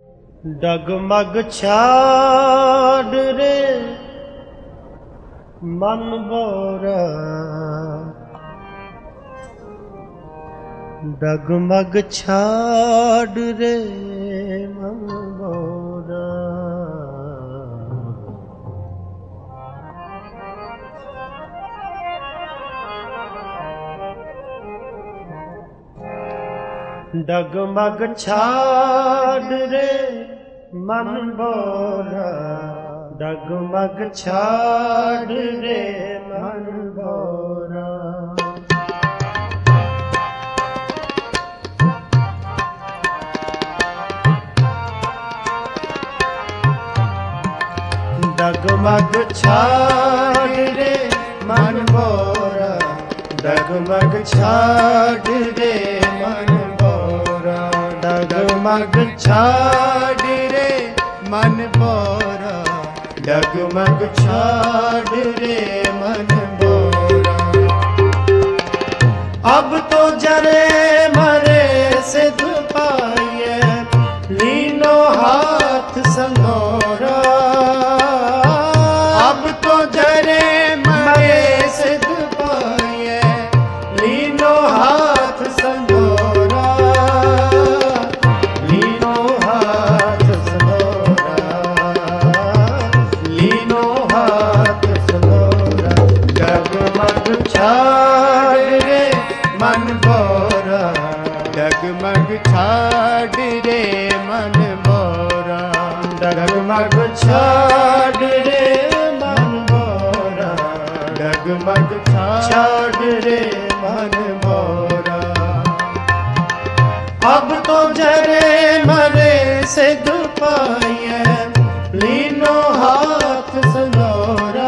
डगमग छाड़ रे मन बोरा, डगमग छाड़ रे मन बोरा। डगमग छाड़ रे मन बोरा, डगमग छाड़ रे मन बोरा। डगमग छाड़ रे मन बोरा, डगमग छाड़ रे मन बोरा। डगमग छाड़ रे मन बोरा, डगमग छाड़ रे मन बोरा। अब तो जरे मरे सिद्ध पाइए, लीनो हाथ संघोरा। अब तो जरे मरे सिद्ध पाइए, लीनो हाथ संघोरा। लीनो हाथ संघोरा, लीनो हाथ संघोरा। डगमग छाड़ रे मन बोरा, डगमग छाड़ रे मन बोरा। डगमग छाड़ रे मन बोरा, डगमग छाड़ रे मन बोरा। अब तो जरे मरे सिद्ध पाइए, लीनो हाथ संघोरा।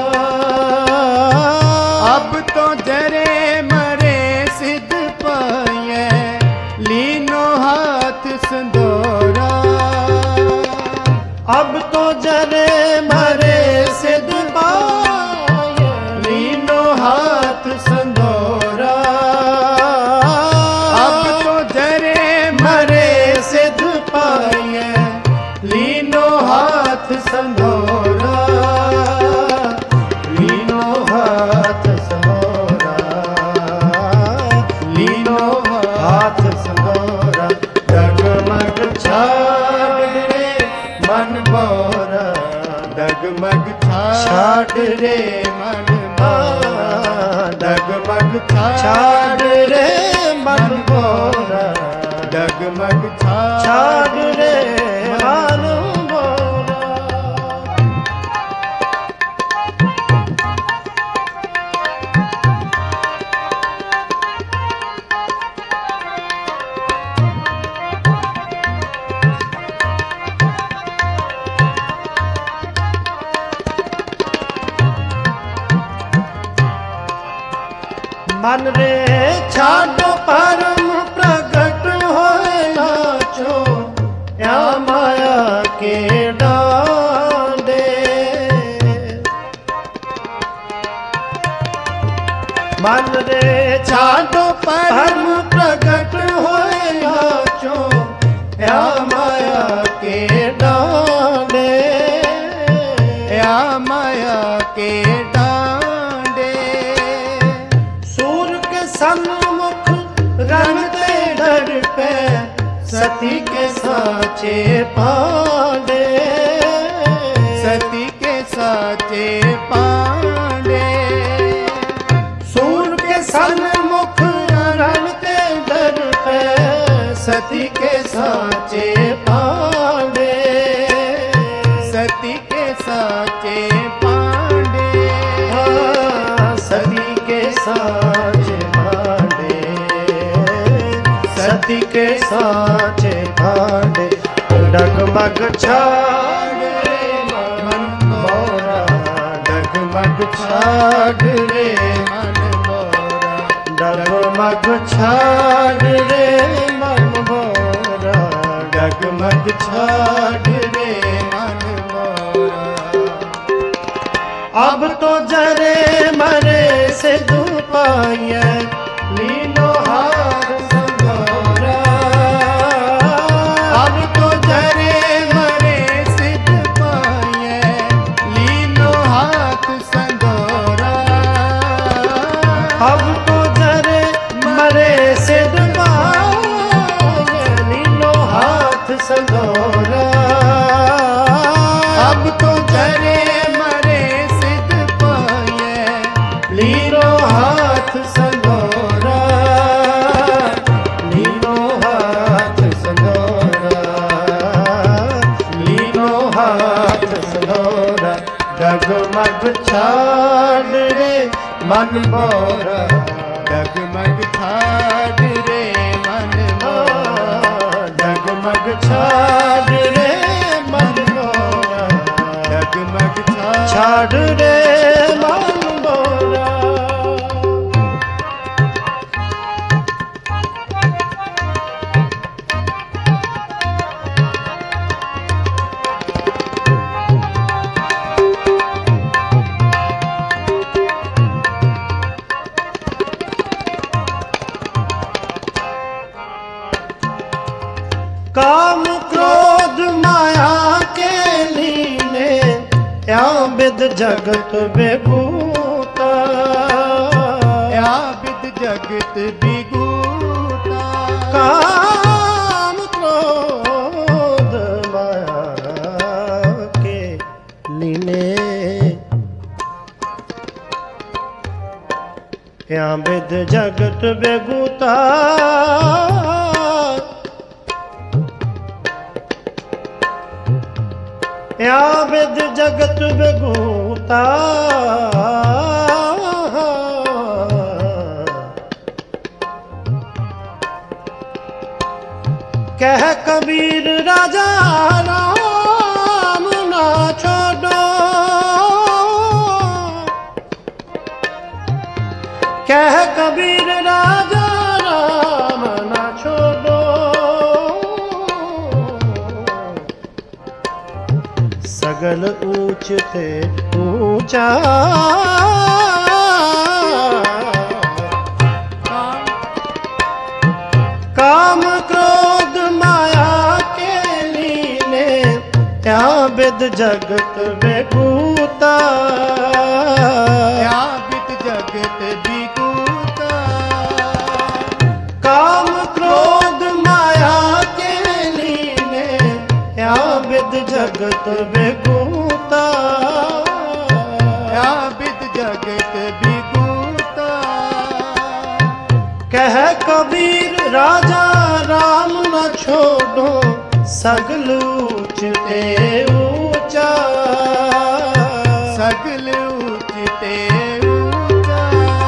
अब तो जरे मरे सिद्ध पाइए, लीनो हाथ संघोरा। अब तो जरे मरे सिद्ध पाइए, लीनो हाथ संघोरा। अब तो जरे मरे सिद्ध पाइए, लीनो हाथ संघोरा। लीनो हाथ संघोरा, लीनो हाथ संघोरा। डगमग छाड़ रे मन बोरा, डगमग छाड़ रे मन बोरा। डगमग छाड़ रे मन बोरा, डगमग छाड़ रे मन बोरा। मन रे छाड़ो परम प्रगट होए नाचो, या माया के डांडे। मन रे छाड़ो परम प्रगट होए नाचो, या माया के डांडे। या माया के डांडे। सूर के सन्मुख रंगते डर पे, सती के साचे पांडे। सती के साचे पांडे। सूर के सन्मुख रंगते डर पे, सती के साचे पांडे। सती के साचे पांडे। सती के साचे पांडे, सती के साचे पांडे। डगमग छाड़ रे मन बोरा, डगमग छाड़ रे मन बोरा। डगमग छाड़ रे मन बोरा, डगमग छाड़ रे मन बोरा। अब तो जरे मरे सिद्ध पाइए, लीनो हाथ संघोरा। अब तो जरे संदोरा। अब तो जरे मरे सिद्ध पाए, लीनो हाथ संदोरा, लीनो हाथ संदोरा, लीनो हाथ संदोरा। डगमग छाड़ रे मन मोरा, डगमग छाड़ रे मन मोरा, डगमग छाड़ रे मन मोरा, डगमग छाड़ रे मन मोरा। काम क्रोध माया के लीने, या विद जगत बेभूता, या विद जगत बिगूता। काम क्रोध माया के लीने, या विद जगत बेभूता। या विद जगत बेगूता, कह कबीर राजा राम ना छोड़ो, कह कबीर राजा राम ना छोड़ो। सगल ऊंच थे ऊंचा, काम क्रोध माया के लीने, या विद जगत बेगूता, या विद जगत बिगूता। काम क्रोध माया के लीने, या विद जगत बेगूता, या विद जगत बिगूता। कह कबीर राजा राम न छोड़ो, सगल ऊंच ते ऊंचा, सगल ऊंच ते ऊंचा।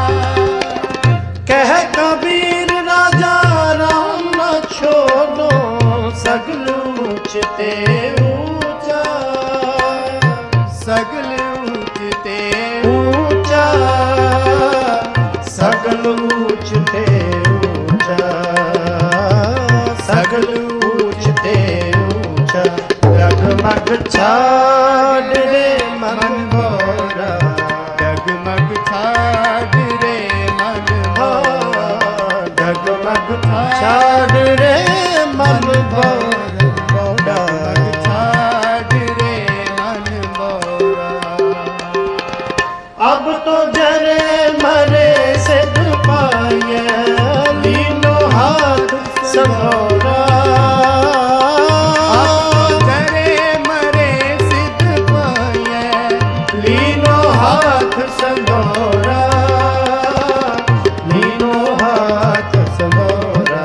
कह कबीर राजा राम न छोड़ो, सगल ऊंच ते ऊंचा, सगल ऊंच ते ऊंचा, सगल ऊंच ते ऊंचा, सगल ऊंच ते ऊंचा। डगमग छाड़ रे मन मोरा, डगमग छाड़ रे मन मोरा, डगमग छाड़ रे मन मोरा, डगमग छाड़ रे मन मोरा। अब तो जरे मरे सिद्ध पाए, लीनो हाथ संदोरा। जरे मरे सिद्ध पाए, लीनो हाथ संदोरा, लीनो हाथ संदोरा,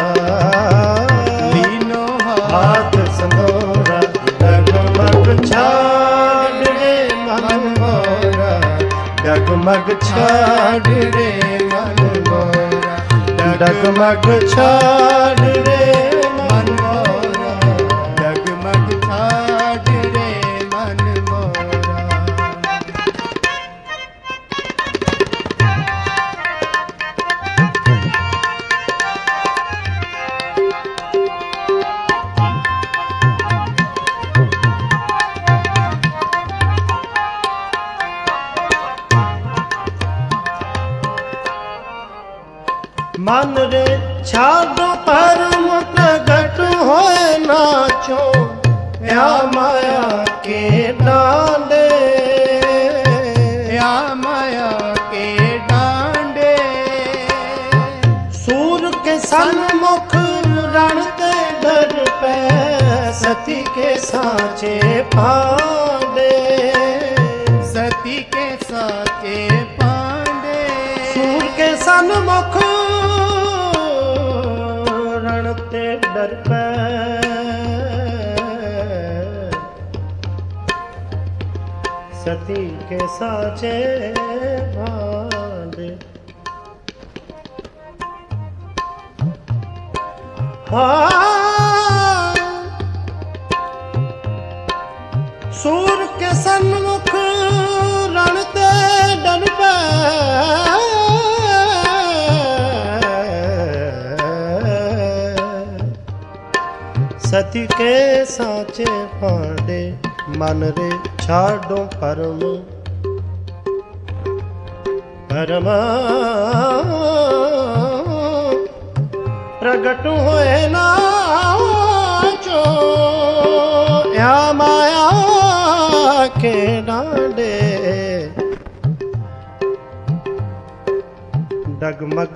लीनो हाथ संदोरा। डगमग छाड़ रे मन मोरा, डगमग छाड़ रे मन मोरा, डगमग छाड़ रे मन मोरा। डगमग छाड़ रे मन मोरा। मन रे छाड़ो परम प्रगट होए नाचो, या माया के डांडे, या माया के डांडे। सूर के सन्मुख रण के डर पे, सती के साचे पांडे, सती के साचे पांडे। सूर के सन्मुख रण ते डर पै, सती के साचे पांडे। सूर के सन्मुख रण ते डर पै, सती के साचे पांडे। मन रे छाड़ो परम परम प्रगट होए नाचो, या माया के डांडे। डगमग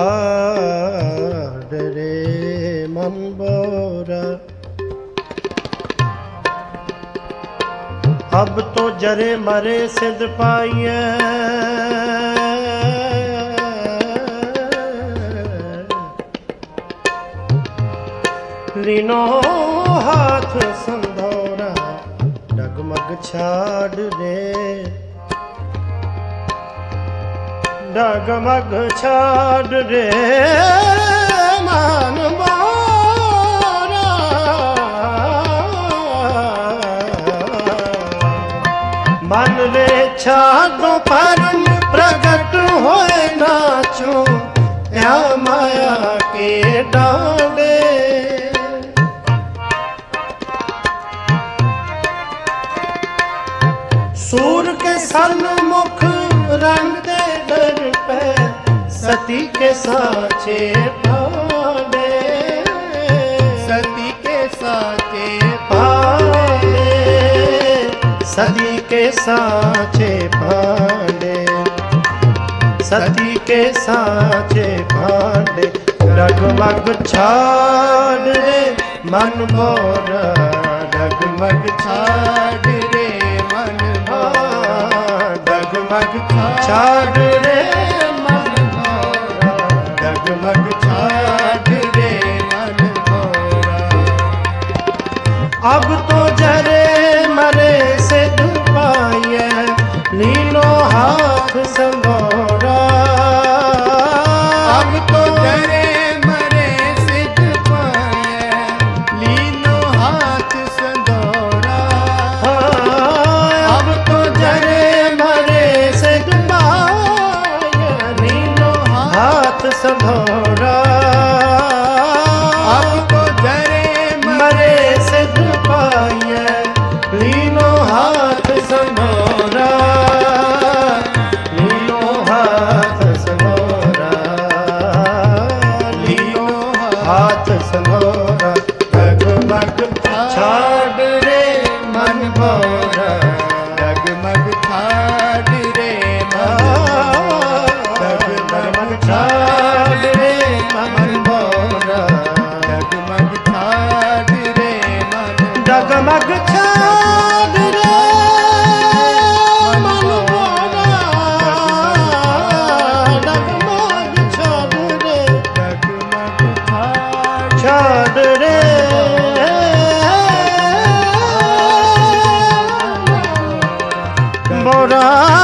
छाड़ रे मन बोरा, अब तो जरे मरे सिद्ध पाइए। लीनो हाथ संधोरा, डगमग छाड़ रे, डगमग छाड़ रे मन मोरा। मन रे छाड़ो परम प्रगट होए नाचो, या माया के डांडे। सूर के सन्मुख रण ते डर पै, सती के साचे पांडे, सती के साचे पांडे, सती के साचे पांडे, सती के साचे पांडे। डगमग छाड़ रे मन मोरा, डगमग छाड़ रे मन मोरा, डगमग छाड़ रे मन मोरा, डगमग छाड़ रे मन मोरा। अब तो जरे मरे सिद्ध पाइए, लीलो हाथ संभोरा। अब तो जरे मरे सिद्ध पाए, लीलो हाथ संधोरा। अब तो जरे मरे सिद्ध पाइए, लीलो हाथ संभोरा। अब तो जरे मरे सिद्ध पाइए, लीलो हाथ संभोरा, लीलो हाथ संभोरा, लीलो हाथ संभोरा। डगमग छाड़ रे मन मोरा, डगमग छाड़ रे मन, डगमग छाड़ रे मन मोरा, डगमग छाड़ रे मन, डगमग छाड़ रे मन मोरा, डगमग छाड़ रे, डगमग छाड़ रे मोरा,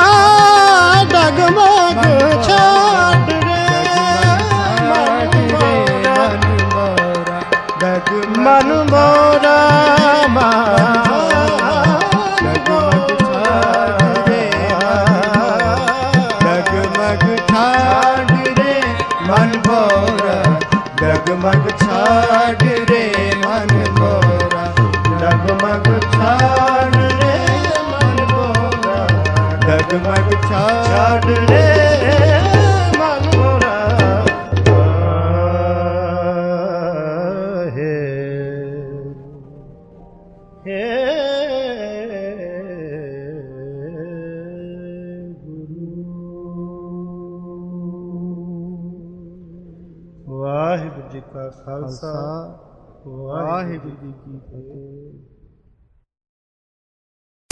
डगमग छाड़ रे मन मोरा, मन मोरा डगमग छाड़ रे मन मोरा, डगमग छाड़ रे मन मोरा, डगमग छाड़ रे मन मोरा, डगमग छाड़ रे मन मोरा। हे हे गुरु। वाहिगुरु जी का खालसा, ਵਾਹਿਗੁਰੂ ਜੀ ਕੀ ਫਤਿਹ।